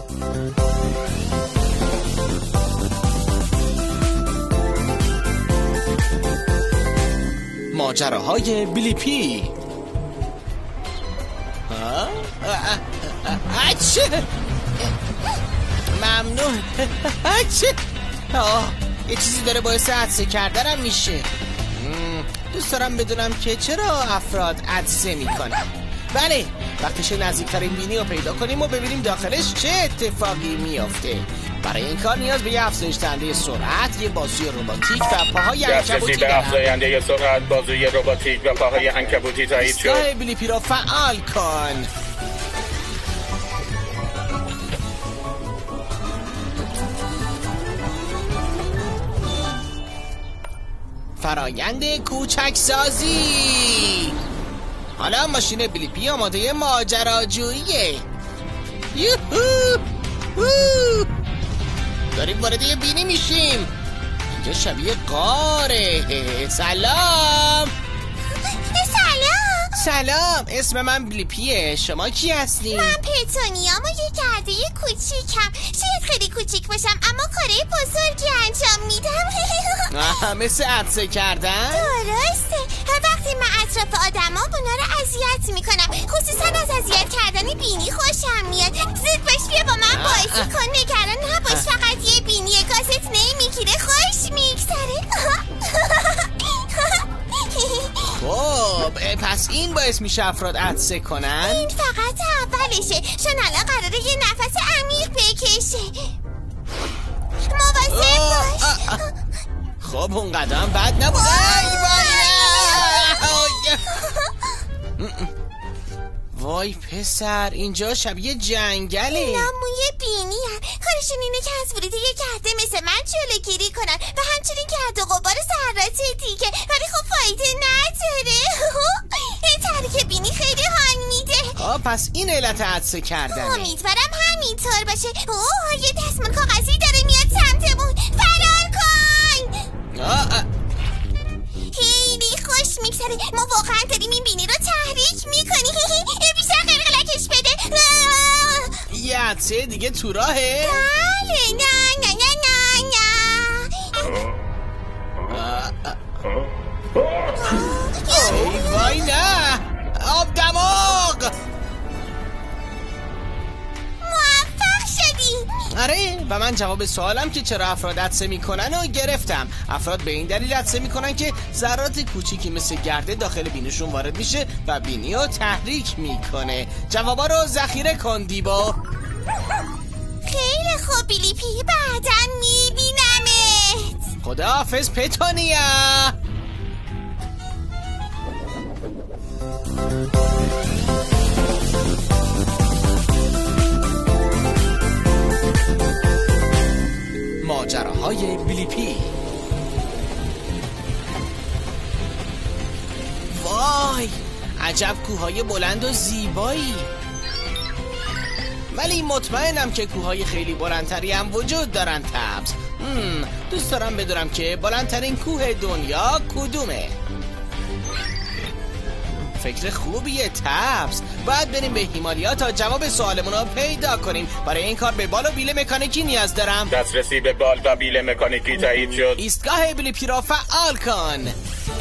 ماجراهای بلیپی. ممنون. یه چیزی داره باعث عطسه کردنم میشه. دوست دارم بدونم که چرا افراد عطسه میکنن. بله، وقتشه نزدیکترین بینی رو پیدا کنیم و ببینیم داخلش چه اتفاقی میافته. برای این کار نیاز به یه افزایش دهنده سرعت، یه بازوی رباتیک و پاهای عنکبوتی دسترسی به افزاینده سرعت، بازوی رباتیک و پاهای عنکبوتی تایید شد. ایستگاه بلیپی رو فعال کن. فرایند کوچک سازی. حالا ماشین بلیپی آماده ماجراجوییه. یوهو. داریم وارد یه بینی میشیم. اینجا شبیه غاره. سلام. سلام، اسم من بلیپیه. شما کی هستی؟ من پتونیام و یه گرده کوچیکم. شاید خیلی کوچیک باشم اما کارهای بزرگی انجام میدم. مثل عطسه کردن؟ درسته. وقتی من اطراف آدم ها اونا رو اذیت میکنم، خصوصا از اذیت کردن بینی خوشم میاد. زود باش بیا با من بازی کن. نگران نباش، فقط یه بینی کاست نمیگیره، خوش میگذره. خب پس این باعث میشه افراد عطسه کنن؟ این فقط اولشه، چون الان قراره یه نفس عمیق بکشه. مواظب باش. خب اون قدم بد نبود. وای پسر، اینجا شبیه جنگله. اینا موی بینی هم. کارشون اینه که از ورود یه گرده مثل من جلوگیری کنن و همچنین گرد و غبار ذرات دیگه، ولی خب فایده نداره. این تحریک بینی خیلی حال میده. پس این علت عطسه کردنه. امیدوارم همینطور باشه. یه دستمال کاغذی داره میاد سمتمون. فرار کن. خیلی خوش میگذره. ما واقعا داریم این بینی رو تحریک میکنی. بیشتر قلقلکش بده. یه عطسه دیگه تو راهه؟ بله. نه. ای وای نه، آب دماغ. موفق شدی. آره، و من جواب سوالم که چرا افراد عطسه میکنن رو گرفتم. افراد به این دلیل عطسه میکنن که ذرات کوچیکی مثل گرده داخل بینیشون وارد میشه و بینی رو تحریک میکنه. جوابا رو ذخیره کن دیبا. خیلی خوب بلیپی، بعداً میبینمت. خداحافظ پتونیا. ماجراهای بلیپی. وای، عجب کوههای بلند و زیبایی. ولی مطمئنم که کوههای خیلی بلندتری هم وجود دارن. تبس. دوست دارم بدونم که بلندترین کوه دنیا کدومه؟ فکر خوبیه تبس. باید بریم به هیمالیا تا جواب سوالمون رو پیدا کنیم. برای این کار به بال و بیل مکانیکی نیاز دارم. دسترسی به بال و بیل مکانیکی تایید شد. ایستگاه بلیپی رو فعال کن.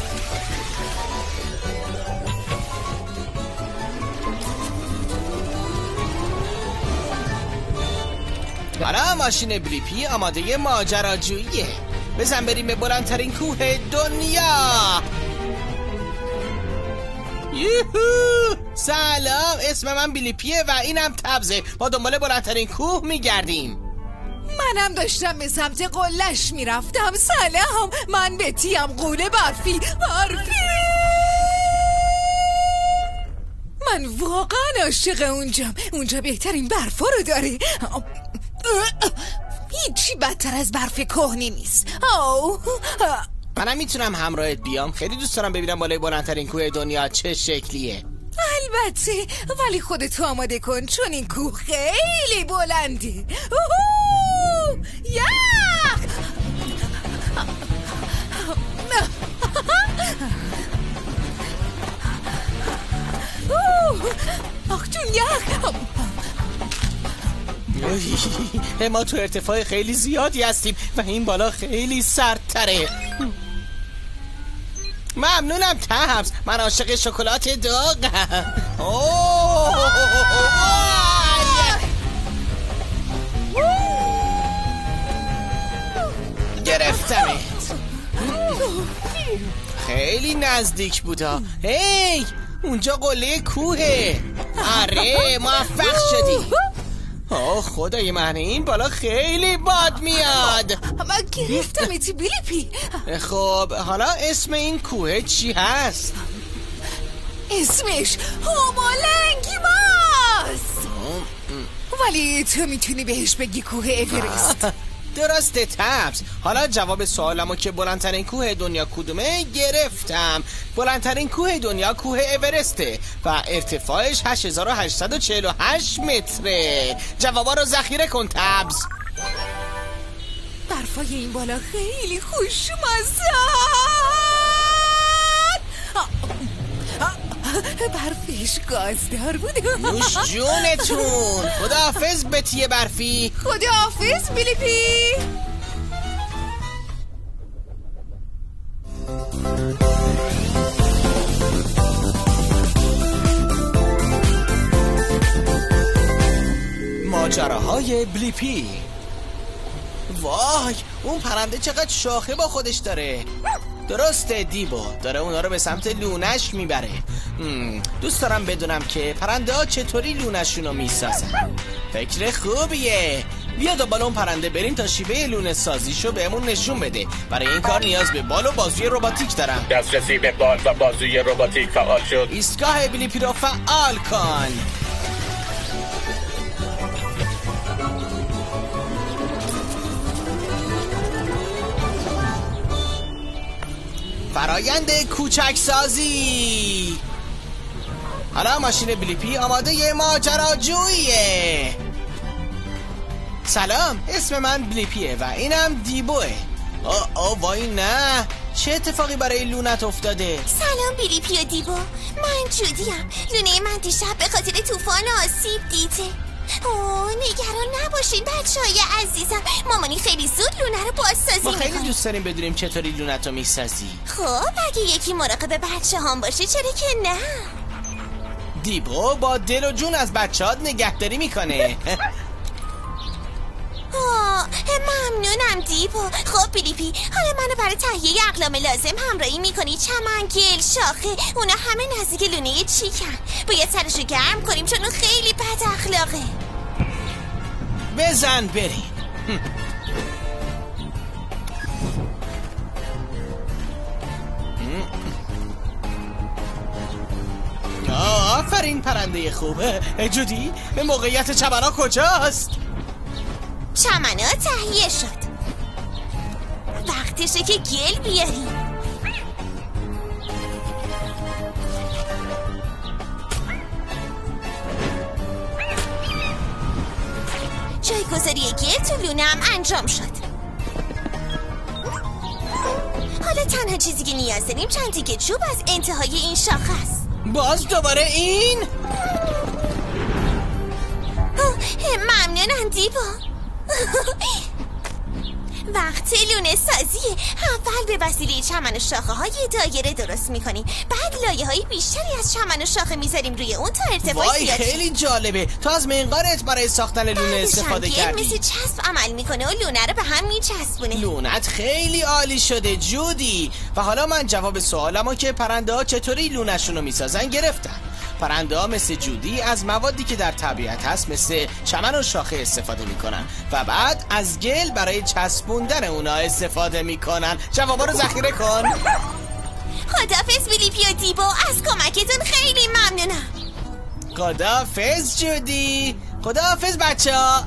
حالا ماشین بلیپی آماده ماجراجوییه. بزن بریم به بلندترین کوه دنیا. یوهو. سلام، اسم من بلیپیه و اینم تبزه. ما دنبال بلندترین کوه میگردیم. منم داشتم به سمت قله‌اش میرفتم. سلام، من بتیم، قوله برفی. من واقعا عاشق اونجا بهترین برفا رو داره. هیچی بدتر از برف کهنه نیست. منم میتونم همراهت بیام. خیلی دوست دارم ببینم بالای بلندترین کوه دنیا چه شکلیه. البته، ولی خودتو آماده کن چون این کوه خیلی بلنده. یخ! آخ جون یخ! ما تو ارتفاع خیلی زیادی هستیم و این بالا خیلی سردتره. ممنونم تبز، من عاشق شکلات داغم. گرفتمت. خیلی نزدیک بودا. هی اونجا قله کوهه. آره موفق شدی. خدای من، این بالا خیلی باد میاد. من گرفتمت بلیپی. خب حالا اسم این کوه چی هست؟ اسمش هومولنگیماست. ولی تو میتونی بهش بگی کوه اورست. درسته تبز. حالا جواب سوالمو که بلندترین کوه دنیا کدومه گرفتم. بلندترین کوه دنیا کوه اورسته و ارتفاعش 8848 متره. جوابا رو ذخیره کن تبز. برفای این بالا خیلی خوشمزه. برفیش گازدار بود. نوش جونتون. خداحافظ بتی برفی. خداحافظ بلیپی. ماجراهای بلیپی. وای اون پرنده چقدر شاخه با خودش داره. درسته دیبو، داره اونا رو به سمت لونش میبره. دوست دارم بدونم که پرنده ها چطوری لونشونو میسازن. فکر خوبیه. بیا دنبال اون پرنده بریم تا شیوه لونه سازیشو بهمون نشون بده. برای این کار نیاز به بال و بازوی رباتیک دارم. دسترسی به بال و بازوی رباتیک فعال شد. ایستگاه بلیپی رو فعال کن. فرایند کوچک سازی. حالا ماشین بلیپی آماده ماجراجوییه. سلام، اسم من بلیپیه و اینم دیبوه. وای نه، چه اتفاقی برای لونت افتاده؟ سلام بلیپی و دیبو، من جودیم. لونه من دیشب به خاطر طوفان آسیب دیده. نگران نباشین بچه‌های عزیزم، مامانی خیلی زود لونه رو بازسازی ما خیلی می‌کنه. دوست داریم بدونیم چطوری لونت رو میسازی. خب اگه یکی مراقب بچه هم باشه چرا که نه. دیبو با دل و جون از بچه‌هات نگهداری میکنه. ممنونم دیبو. خب بلیپی، حالا منو برای تهیه اقلام لازم همراهی میکنی. چمن، گل، شاخه، اونا همه نزدیک لونه چیکن. باید سرشو گرم کنیم چون اون خیلی بد اخلاقه. بزن بریم. آفرین پرنده خوبه. جودی به موقعیت چمنا کجاست؟ چمنا تهیه شد، وقتشه که گل بیاریم. جایگذاری گل تو لونه هم انجام شد. حالا تنها چیزی که نیاز داریم چند تیکه چوب از انتهای این شاخه است. باز دوباره این؟ ممنونم دیبا. وقت لونه سازیه. اول به وسیله چمن و شاخه های دایره درست میکنیم، بعد لایه های بیشتری از چمن و شاخه میذاریم روی اون تا ارتفاع وای زیاد. خیلی جالبه. تو از منقارت برای ساختن لونه استفاده کردی. مثل چسب عمل میکنه و لونه رو به هم میچسبونه. لونت خیلی عالی شده جودی. و حالا من جواب سوالمو که پرنده ها چطوری لونشونو میسازن گرفتم. پرنده ها مثل جودی از موادی که در طبیعت هست مثل چمن و شاخه استفاده میکنن و بعد از گل برای چسبوندن اونا استفاده میکنن. جوابا رو ذخیره کن. خداحافظ بلیپی و دیبو، از کمکتون خیلی ممنونم. خداحافظ جودی. خداحافظ بچه ها.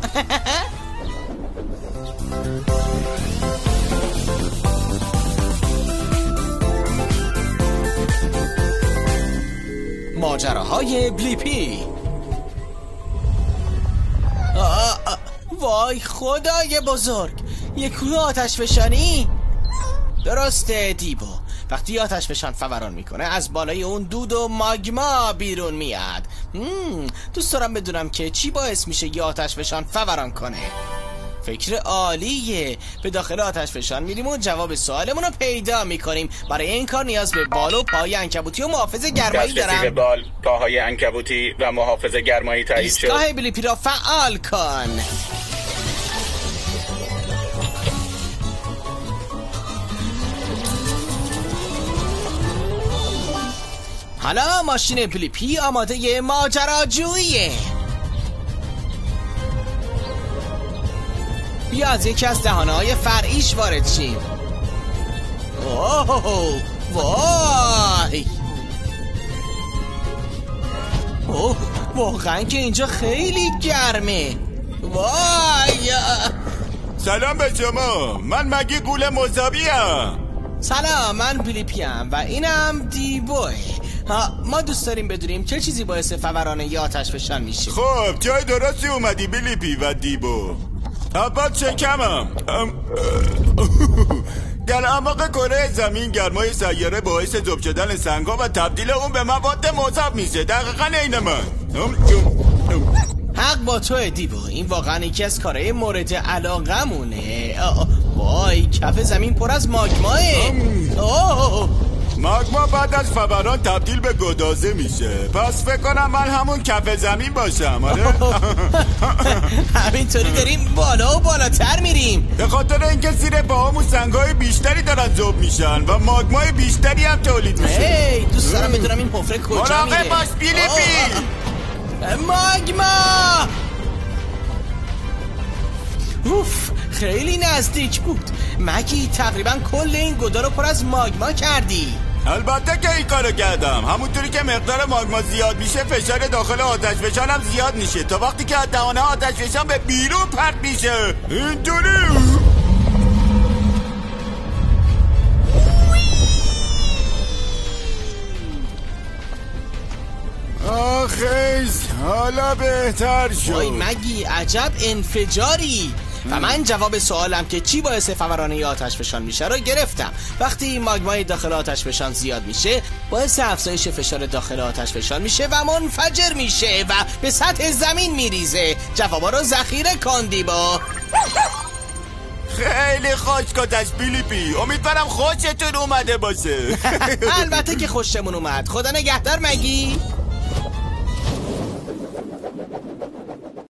ماجراهای بلیپی. وای خدای بزرگ، یک کوه آتش فشانی. درسته دیبو، وقتی آتش فشان فوران میکنه از بالای اون دود و ماگما بیرون میاد دوست دارم بدونم که چی باعث میشه یه آتش فشان فوران کنه. فکر عالیه. به داخل آتش فشان میریم و جواب سوالمون رو پیدا میکنیم. برای این کار نیاز به بال و پای عنکبوتی و محافظ گرمایی دسترسی به دارم. بال، پاهای عنکبوتی و محافظ گرمایی تایید شد. ایستگاه بلیپی را فعال کن. حالا ماشین بلیپی آماده ماجراجوییه. بیا از یکی از دهانه‌های فرعیش وارد شیم. اوه وای، اوه واقعا که اینجا خیلی گرمه. وای. سلام به شما، من مگی گول مذابیم. سلام، من بلیپیم و اینم دیبوی. ما دوست داریم بدونیم چه چیزی باعث فوران یه آتش فشان میشه. خب جای درستی اومدی بلیپی و دیبو. اول شکمم. در اعماق کره زمین گرمای سیاره باعث ذوب شدن سنگ‌ها و تبدیل اون به مواد مذاب میشه. دقیقاً عین من. حق با تو دیبو، این واقعا یکی از کارهای مورد علاقمونه. وای، کف زمین پر از ماگماه. ماگما بعد از فوران تبدیل به گدازه میشه. پس فکر کنم من همون کف زمین باشم. آره همینطوری داریم بالا و بالاتر میریم. به خاطر اینکه زیر پاهامون سنگ‌های بیشتری دارن ذوب میشن و ماگمای بیشتری هم تولید میشه. هی دوست دارم بدونم این حفره کجا میره. مراقب باش بلیپی. ماگما. اوف، خیلی نزدیک بود. مگی تقریبا کل این گدا رو پر از ماگما کردی. البته که این کارو کردم. همونطوری که مقدار ماگما زیاد میشه فشار داخل آتش فشان هم زیاد میشه تا وقتی که از دهانه آتش فشان به بیرون پرت میشه. اینطوری. آخیز حالا بهتر شد. وای مگی عجب انفجاری. و من جواب سوالم که چی باعث فوران آتش فشان میشه رو گرفتم. وقتی ماگمای داخل آتش فشان زیاد میشه باعث افزایش فشار داخل آتش فشان میشه و منفجر میشه و به سطح زمین میریزه. جوابا رو ذخیره کن دیبا. خیلی خوش گذشت بلیپی. امیدوارم خوشتون اومده باشه. البته که خوشمون اومد. خدا نگهدار مگی.